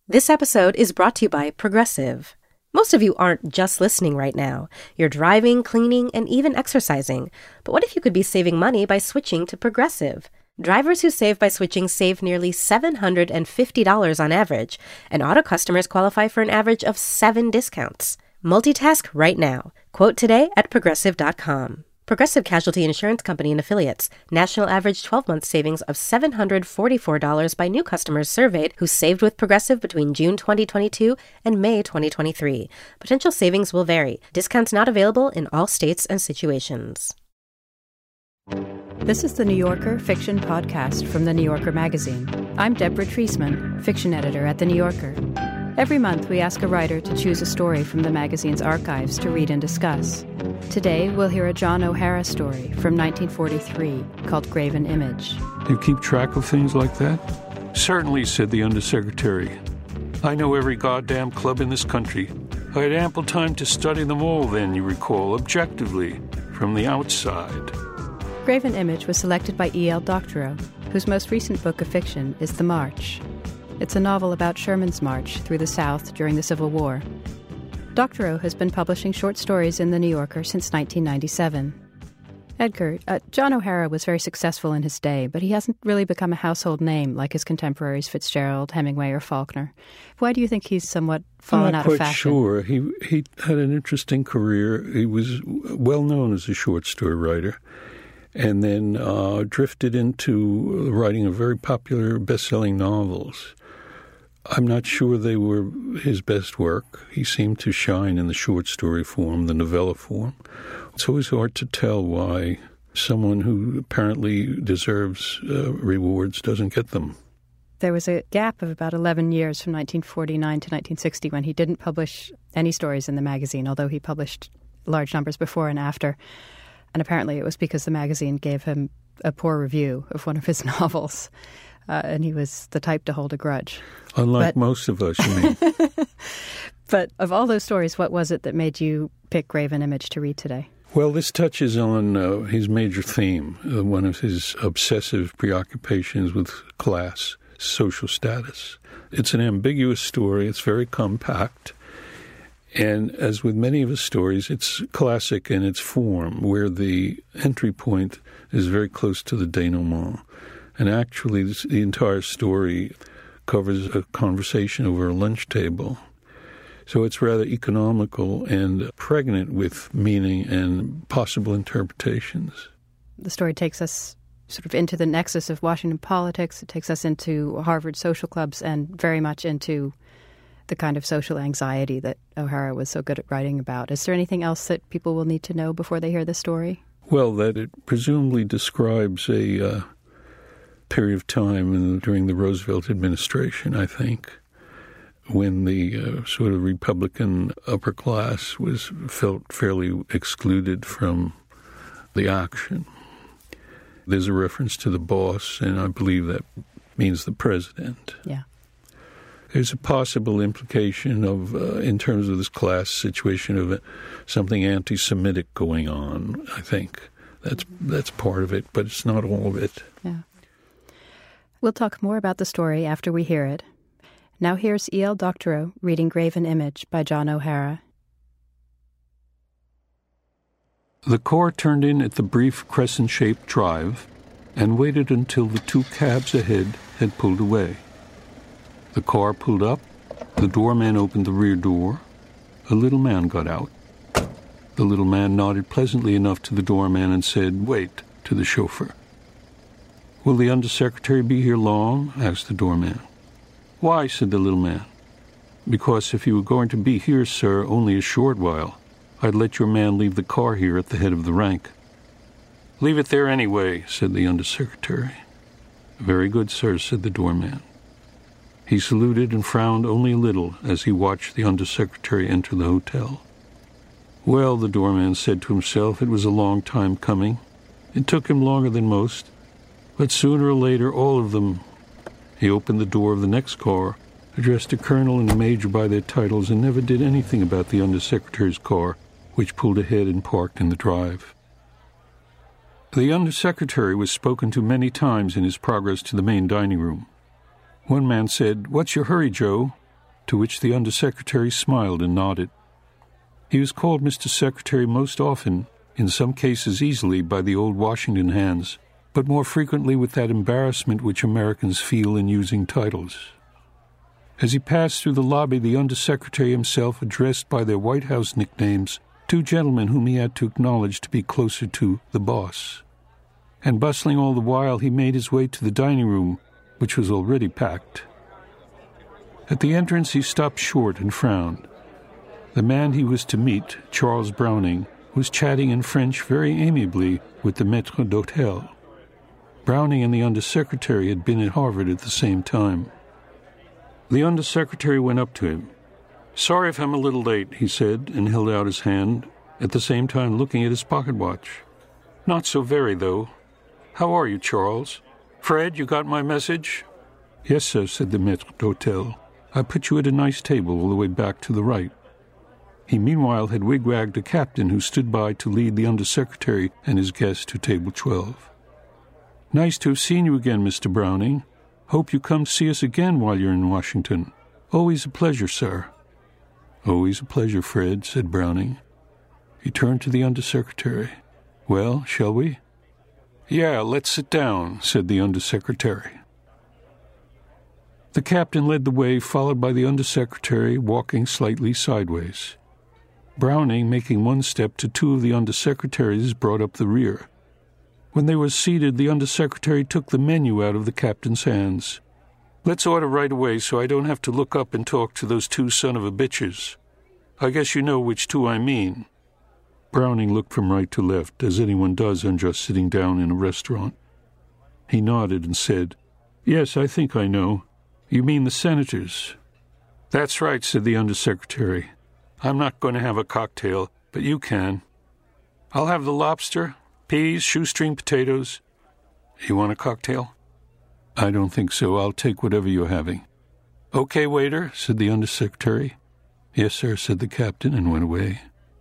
This episode is brought to you by Progressive. Most of you aren't just listening right now. You're driving, cleaning, and even exercising. But what if you could be saving money by switching to Progressive? Drivers who save by switching save nearly $750 on average, and auto customers qualify for an average of 7 discounts. Multitask right now. Quote today at Progressive.com. Progressive Casualty Insurance Company and Affiliates. National average 12-month savings of $744 by new customers surveyed who saved with Progressive between June 2022 and May 2023. Potential savings will vary. Discounts not available in all states and situations. This is the New Yorker Fiction Podcast from The New Yorker magazine. I'm Deborah Treisman, fiction editor at The New Yorker. Every month, we ask a writer to choose a story from the magazine's archives to read and discuss. Today, we'll hear a John O'Hara story from 1943 called Graven Image. You keep track of things like that? Certainly, said the undersecretary. I know every goddamn club in this country. I had ample time to study them all then, you recall, objectively, from the outside. Graven Image was selected by E.L. Doctorow, whose most recent book of fiction is The March. It's a novel about Sherman's march through the South during the Civil War. Doctorow has been publishing short stories in The New Yorker since 1997. Edgar, John O'Hara was very successful in his day, but he hasn't really become a household name like his contemporaries Fitzgerald, Hemingway, or Faulkner. Why do you think he's somewhat fallen out of fashion? I'm not quite sure. He had an interesting career. He was well known as a short story writer, and then drifted into writing a very popular best-selling novels. I'm not sure they were his best work. He seemed to shine in the short story form, the novella form. It's always hard to tell why someone who apparently deserves rewards doesn't get them. There was a gap of about 11 years from 1949 to 1960 when he didn't publish any stories in the magazine, although he published large numbers before and after. And apparently it was because the magazine gave him a poor review of one of his novels. And he was the type to hold a grudge. Unlike most of us, you mean. But of all those stories, what was it that made you pick Graven Image to read today? Well, this touches on his major theme, one of his obsessive preoccupations with class, social status. It's an ambiguous story. It's very compact. And as with many of his stories, it's classic in its form, where the entry point is very close to the denouement. And actually, the entire story covers a conversation over a lunch table. So it's rather economical and pregnant with meaning and possible interpretations. The story takes us sort of into the nexus of Washington politics. It takes us into Harvard social clubs and very much into the kind of social anxiety that O'Hara was so good at writing about. Is there anything else that people will need to know before they hear the story? Well, that it presumably describes a period of time during the Roosevelt administration, I think, when the sort of Republican upper class felt fairly excluded from the action. There's a reference to the boss, and I believe that means the president. Yeah. There's a possible implication of, in terms of this class situation, of something anti-Semitic going on, I think. That's part of it, but it's not all of it. Yeah. We'll talk more about the story after we hear it. Now here's E.L. Doctorow reading Graven Image by John O'Hara. The car turned in at the brief crescent-shaped drive and waited until the 2 cabs ahead had pulled away. The car pulled up, the doorman opened the rear door, a little man got out. The little man nodded pleasantly enough to the doorman and said, "Wait," to the chauffeur. "Will the undersecretary be here long?" asked the doorman. "Why?" said the little man. "Because if you were going to be here, sir, only a short while, I'd let your man leave the car here at the head of the rank." "Leave it there anyway," said the undersecretary. "Very good, sir," said the doorman. He saluted and frowned only a little as he watched the undersecretary enter the hotel. Well, the doorman said to himself, it was a long time coming. It took him longer than most, but sooner or later all of them. He opened the door of the next car, addressed a colonel and a major by their titles, and never did anything about the undersecretary's car, which pulled ahead and parked in the drive. The undersecretary was spoken to many times in his progress to the main dining room. One man said, "What's your hurry, Joe?" to which the undersecretary smiled and nodded. He was called Mr. Secretary most often, in some cases easily, by the old Washington hands, but more frequently with that embarrassment which Americans feel in using titles. As he passed through the lobby, the undersecretary himself addressed by their White House nicknames two gentlemen whom he had to acknowledge to be closer to the boss. And bustling all the while, he made his way to the dining room, which was already packed. At the entrance, he stopped short and frowned. The man he was to meet, Charles Browning, was chatting in French very amiably with the maître d'hôtel. Browning and the undersecretary had been at Harvard at the same time. The undersecretary went up to him. "Sorry if I'm a little late," he said, and held out his hand, at the same time looking at his pocket watch. "Not so very, though. How are you, Charles? Fred, you got my message?" "Yes, sir," said the maître d'hôtel. "I put you at a nice table all the way back to the right." He meanwhile had wigwagged a captain who stood by to lead the undersecretary and his guest to table 12. "Nice to have seen you again, Mr. Browning. Hope you come to see us again while you're in Washington. Always a pleasure, sir." "Always a pleasure, Fred," said Browning. He turned to the undersecretary. "Well, shall we?" "Yeah, let's sit down," said the undersecretary. The captain led the way, followed by the undersecretary, walking slightly sideways. Browning, making one step to two of the undersecretaries, brought up the rear. When they were seated, the undersecretary took the menu out of the captain's hands. "Let's order right away so I don't have to look up and talk to those two son-of-a-bitches. I guess you know which two I mean." Browning looked from right to left, as anyone does on just sitting down in a restaurant. He nodded and said, "Yes, I think I know. You mean the senators?" "That's right," said the undersecretary. "I'm not going to have a cocktail, but you can. I'll have the lobster, peas, shoestring potatoes. You want a cocktail?" "I don't think so. I'll take whatever you're having." "Okay, waiter," said the undersecretary. "Yes, sir," said the captain, and went away.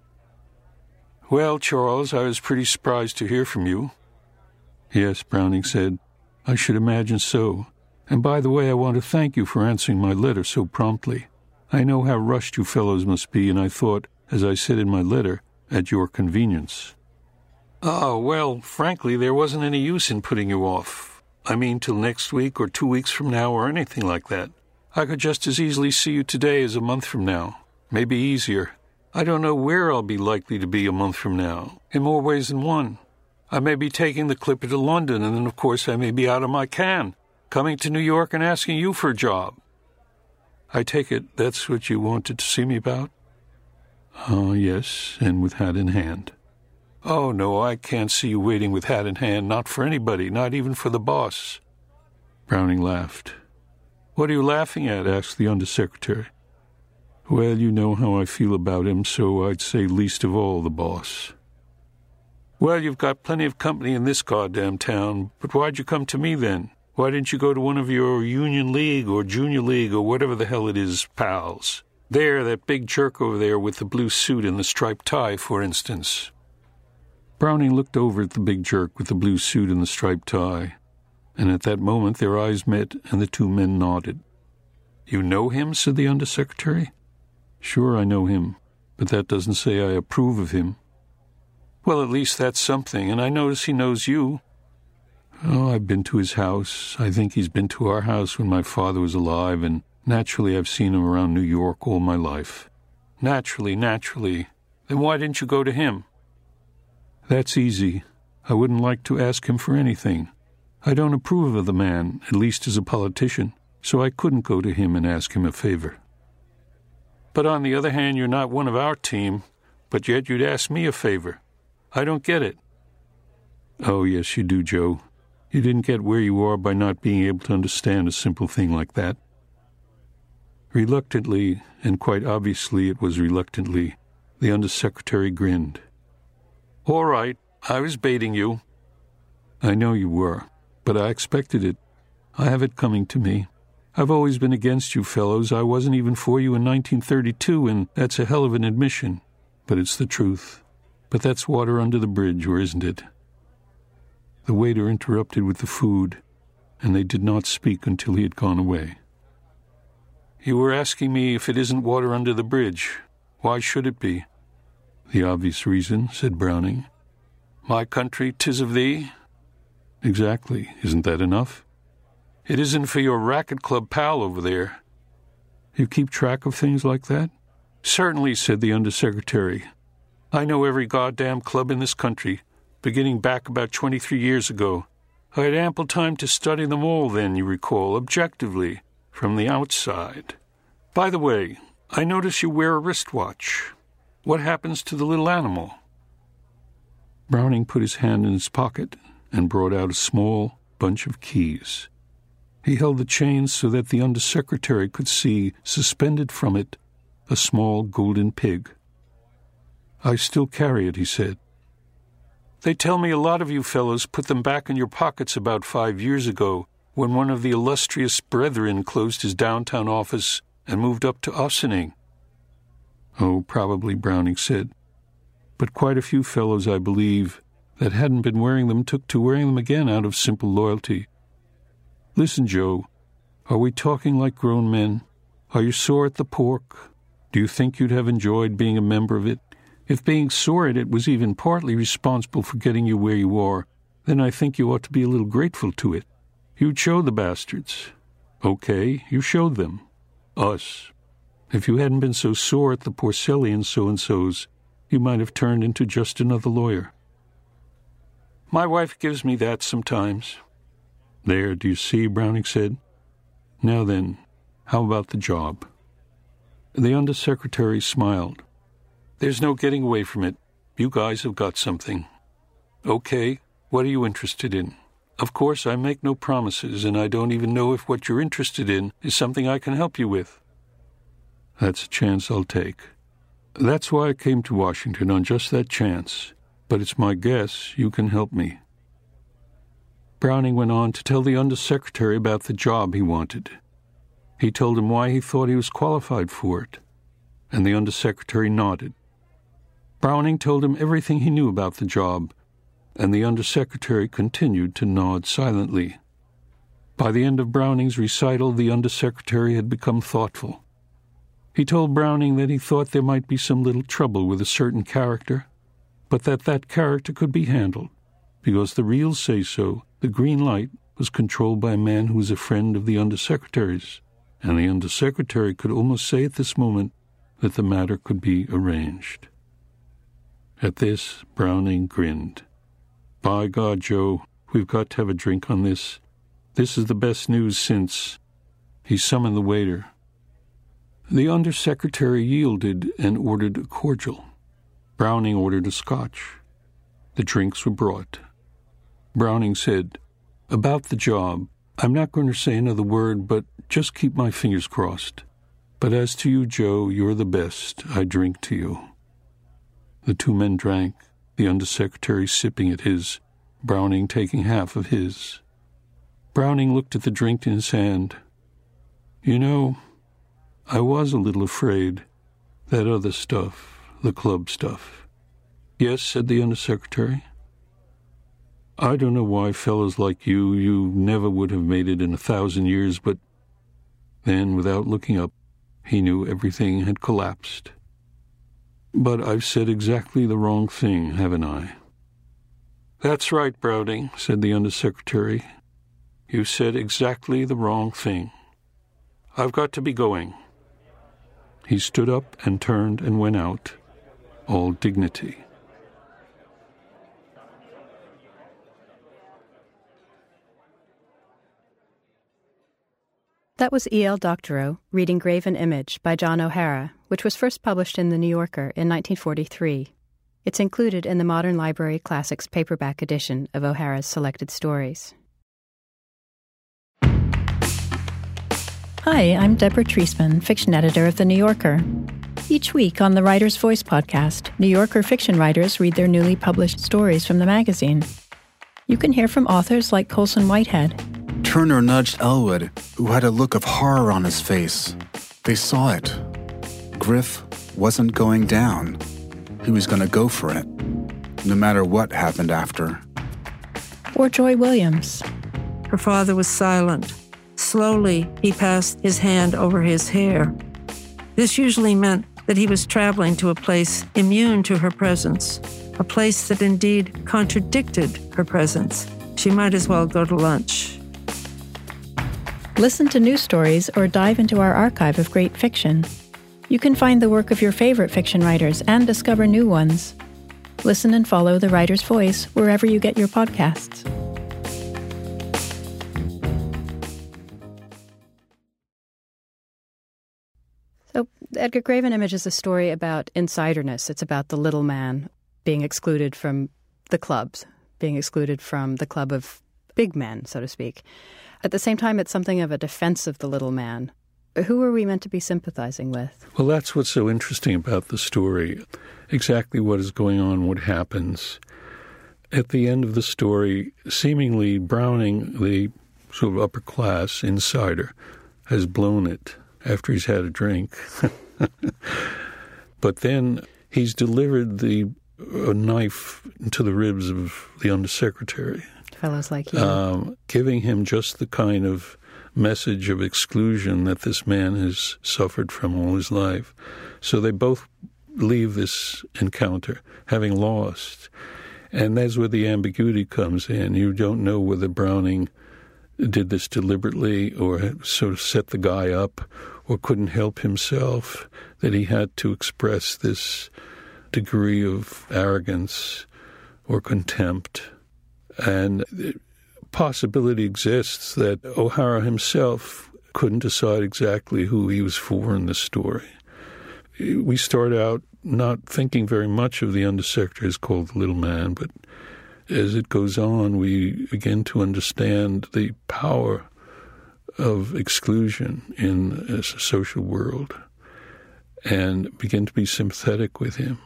"Well, Charles, I was pretty surprised to hear from you." "Yes," Browning said. "I should imagine so. And by the way, I want to thank you for answering my letter so promptly. I know how rushed you fellows must be, and I thought, as I said in my letter, at your convenience." "Oh, well, frankly, there wasn't any use in putting you off. I mean, till next week or 2 weeks from now or anything like that. I could just as easily see you today as a month from now. Maybe easier. I don't know where I'll be likely to be a month from now, in more ways than one. I may be taking the Clipper to London, and then, of course, I may be out of my can, coming to New York and asking you for a job. I take it that's what you wanted to see me about?" Yes, and with hat in hand." "Oh, no, I can't see you waiting with hat in hand, not for anybody, not even for the boss." Browning laughed. "What are you laughing at?" asked the undersecretary. "Well, you know how I feel about him, so I'd say least of all the boss." "Well, you've got plenty of company in this goddamn town, but why'd you come to me then? Why didn't you go to one of your Union League or Junior League or whatever the hell it is, pals? There, that big jerk over there with the blue suit and the striped tie, for instance." Browning looked over at the big jerk with the blue suit and the striped tie, and at that moment their eyes met and the two men nodded. "You know him?" said the undersecretary. "Sure, I know him, but that doesn't say I approve of him." "Well, at least that's something, and I notice he knows you." "Oh, I've been to his house. I think he's been to our house when my father was alive, and naturally I've seen him around New York all my life." Naturally. Then why didn't you go to him?" "That's easy. I wouldn't like to ask him for anything. I don't approve of the man, at least as a politician, so I couldn't go to him and ask him a favor." "But on the other hand, you're not one of our team, but yet you'd ask me a favor. I don't get it." "Oh, yes, you do, Joe. You didn't get where you are by not being able to understand a simple thing like that." Reluctantly, and quite obviously it was reluctantly, the undersecretary grinned. "All right, I was baiting you." "I know you were, but I expected it. I have it coming to me. I've always been against you fellows. I wasn't even for you in 1932, and that's a hell of an admission. But it's the truth. But that's water under the bridge, or isn't it?" The waiter interrupted with the food, and they did not speak until he had gone away. You were asking me if it isn't water under the bridge. Why should it be? The obvious reason, said Browning. My country, 'tis of thee? Exactly. Isn't that enough? It isn't for your racket club pal over there. You keep track of things like that? Certainly, said the undersecretary. I know every goddamn club in this country, beginning back about 23 years ago. I had ample time to study them all then, you recall, objectively, from the outside. By the way, I notice you wear a wristwatch. What happens to the little animal? Browning put his hand in his pocket and brought out a small bunch of keys. He held the chain so that the undersecretary could see, suspended from it, a small golden pig. I still carry it, he said. They tell me a lot of you fellows put them back in your pockets about 5 years ago, when one of the illustrious brethren closed his downtown office and moved up to Ossining. Oh, probably, Browning said. But quite a few fellows, I believe, that hadn't been wearing them took to wearing them again out of simple loyalty. Listen, Joe, are we talking like grown men? Are you sore at the pork? Do you think you'd have enjoyed being a member of it? If being sore at it was even partly responsible for getting you where you are, then I think you ought to be a little grateful to it. You'd show the bastards. Okay, you showed them. Us. If you hadn't been so sore at the Porcellian so-and-sos, you might have turned into just another lawyer. My wife gives me that sometimes. There, do you see, Browning said. Now then, how about the job? The undersecretary smiled. There's no getting away from it. You guys have got something. Okay, what are you interested in? Of course, I make no promises, and I don't even know if what you're interested in is something I can help you with. That's a chance I'll take. That's why I came to Washington, on just that chance. But it's my guess you can help me. Browning went on to tell the undersecretary about the job he wanted. He told him why he thought he was qualified for it, and the undersecretary nodded. Browning told him everything he knew about the job, and the undersecretary continued to nod silently. By the end of Browning's recital, the undersecretary had become thoughtful. He told Browning that he thought there might be some little trouble with a certain character, but that character could be handled, because the real say-so, the green light, was controlled by a man who was a friend of the undersecretary's, and the undersecretary could almost say at this moment that the matter could be arranged. At this, Browning grinned. By God, Joe, we've got to have a drink on this. This is the best news since... He summoned the waiter. The undersecretary yielded and ordered a cordial. Browning ordered a scotch. The drinks were brought. Browning said, About the job, I'm not going to say another word, but just keep my fingers crossed. But as to you, Joe, you're the best. I drink to you. The two men drank, the undersecretary sipping at his, Browning taking half of his. Browning looked at the drink in his hand. You know, I was a little afraid. That other stuff, the club stuff. Yes, said the undersecretary. I don't know why fellows like you never would have made it in 1,000 years, but then, without looking up, he knew everything had collapsed. But I've said exactly the wrong thing, haven't I? That's right, Browning, said the undersecretary. You said exactly the wrong thing. I've got to be going. He stood up and turned and went out, all dignity. That was E.L. Doctorow reading Graven Image by John O'Hara, which was first published in The New Yorker in 1943. It's included in the Modern Library Classics paperback edition of O'Hara's selected stories. Hi, I'm Deborah Treisman, fiction editor of The New Yorker. Each week on the Writer's Voice podcast, New Yorker fiction writers read their newly published stories from the magazine. You can hear from authors like Colson Whitehead. Turner nudged Elwood, who had a look of horror on his face. They saw it. Griff wasn't going down. He was going to go for it, no matter what happened after. Or Joy Williams. Her father was silent, Slowly, he passed his hand over his hair. This usually meant that he was traveling to a place immune to her presence, a place that indeed contradicted her presence. She might as well go to lunch. Listen to new stories or dive into our archive of great fiction. You can find the work of your favorite fiction writers and discover new ones. Listen and follow The Writer's Voice wherever you get your podcasts. So, Edgar Graven Image is a story about insiderness. It's about the little man being excluded from the clubs, being excluded from the club of big men, so to speak. At the same time, it's something of a defense of the little man. Who are we meant to be sympathizing with? Well, that's what's so interesting about the story. Exactly what is going on, what happens. At the end of the story, seemingly Browning, the sort of upper-class insider, has blown it after he's had a drink. But then he's delivered a knife into the ribs of the undersecretary. Fellows like you. Giving him just the kind of message of exclusion that this man has suffered from all his life. So they both leave this encounter having lost. And that's where the ambiguity comes in. You don't know whether Browning did this deliberately or sort of set the guy up or couldn't help himself, that he had to express this degree of arrogance or contempt. And the possibility exists that O'Hara himself couldn't decide exactly who he was for in this story. We start out not thinking very much of the undersecretary as called the little man, but as it goes on, we begin to understand the power of exclusion in a social world and begin to be sympathetic with him.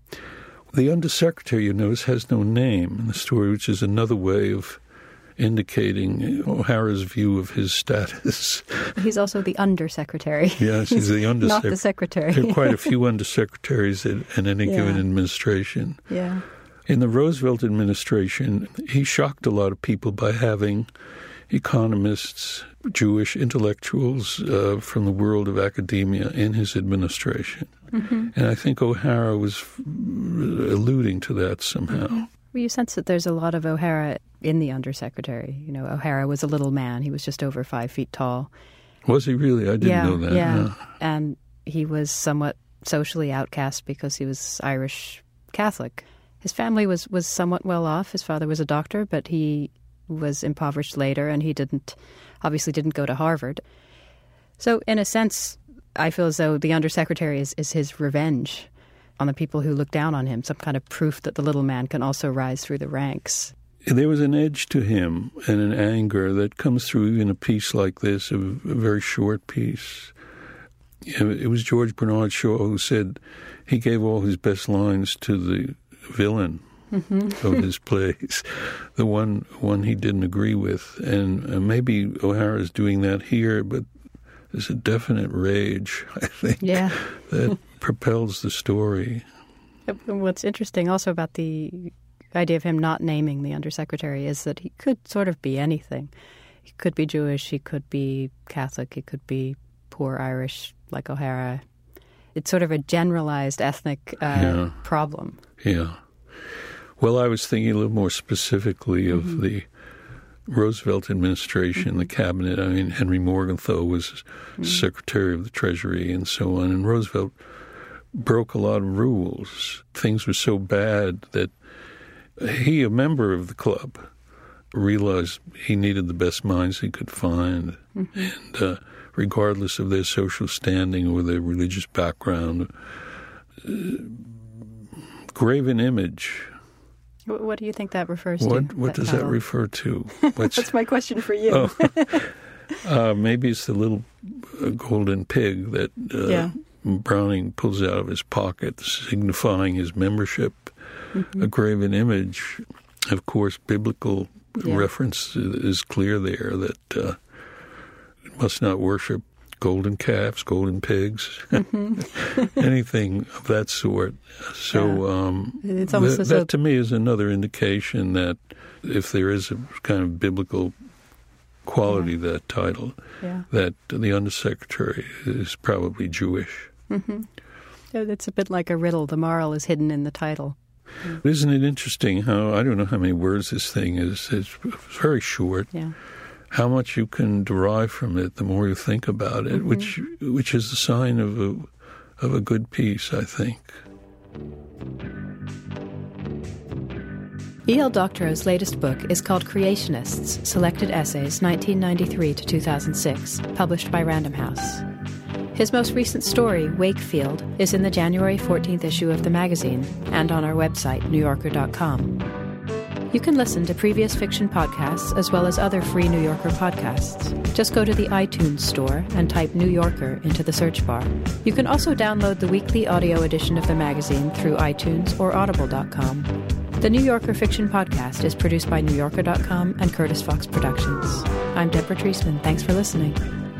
The undersecretary, you notice, has no name in the story, which is another way of indicating O'Hara's view of his status. He's also the undersecretary. Yes, he's the undersecretary. Not the secretary. There are quite a few undersecretaries in any given administration. Yeah. In the Roosevelt administration, he shocked a lot of people by having economists, Jewish intellectuals from the world of academia in his administration. Mm-hmm. And I think O'Hara was alluding to that somehow. Mm-hmm. Well, you sense that there's a lot of O'Hara in the undersecretary. You know, O'Hara was a little man. He was just over 5 feet tall. Was he really? I didn't know that. Yeah, no. And he was somewhat socially outcast because he was Irish Catholic. His family was somewhat well off. His father was a doctor, but he was impoverished later, and he obviously didn't go to Harvard. So in a sense, I feel as though the undersecretary is his revenge on the people who look down on him, some kind of proof that the little man can also rise through the ranks. There was an edge to him and an anger that comes through even a piece like this, a very short piece. It was George Bernard Shaw who said he gave all his best lines to the villain of his plays, the one he didn't agree with. And maybe O'Hara's doing that here, but there's a definite rage, I think, that propels the story. What's interesting also about the idea of him not naming the undersecretary is that he could sort of be anything. He could be Jewish, he could be Catholic, he could be poor Irish like O'Hara. It's sort of a generalized ethnic problem. Yeah. Well, I was thinking a little more specifically of the Roosevelt administration, the cabinet. I mean, Henry Morgenthau was Secretary of the Treasury and so on. And Roosevelt broke a lot of rules. Things were so bad that he, a member of the club, realized he needed the best minds he could find. And regardless of their social standing or their religious background, Graven Image. What do you think that refers to? What does that refer to? That's my question for you. Maybe it's the little golden pig that Browning pulls out of his pocket, signifying his membership. A graven image, of course, biblical reference is clear there that must not worship golden calves, golden pigs, anything of that sort. So it's almost that to me is another indication that if there is a kind of biblical quality of that title, that the undersecretary is probably Jewish. Mm-hmm. It's a bit like a riddle. The moral is hidden in the title. Isn't it interesting how, I don't know how many words this thing is. It's very short. Yeah. How much you can derive from it the more you think about it, which is a sign of a good piece, I think. E.L. Doctorow's latest book is called Creationists, Selected Essays, 1993 to 2006, published by Random House. His most recent story, Wakefield, is in the January 14th issue of the magazine and on our website, NewYorker.com. You can listen to previous fiction podcasts as well as other free New Yorker podcasts. Just go to the iTunes store and type New Yorker into the search bar. You can also download the weekly audio edition of the magazine through iTunes or Audible.com. The New Yorker Fiction Podcast is produced by NewYorker.com and Curtis Fox Productions. I'm Deborah Treisman. Thanks for listening.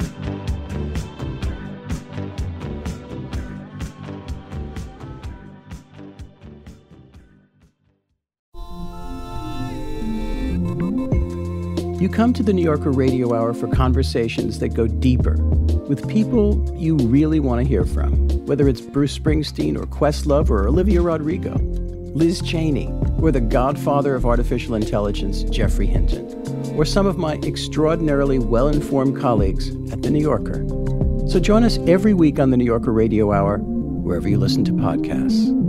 You come to the New Yorker Radio Hour for conversations that go deeper with people you really want to hear from, whether it's Bruce Springsteen or Questlove or Olivia Rodrigo, Liz Cheney, or the godfather of artificial intelligence, Geoffrey Hinton, or some of my extraordinarily well-informed colleagues at The New Yorker. So join us every week on the New Yorker Radio Hour, wherever you listen to podcasts.